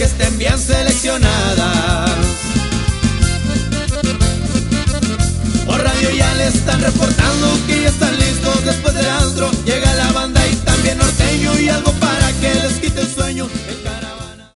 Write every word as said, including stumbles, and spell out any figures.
que estén bien seleccionadas. Por radio ya le están reportando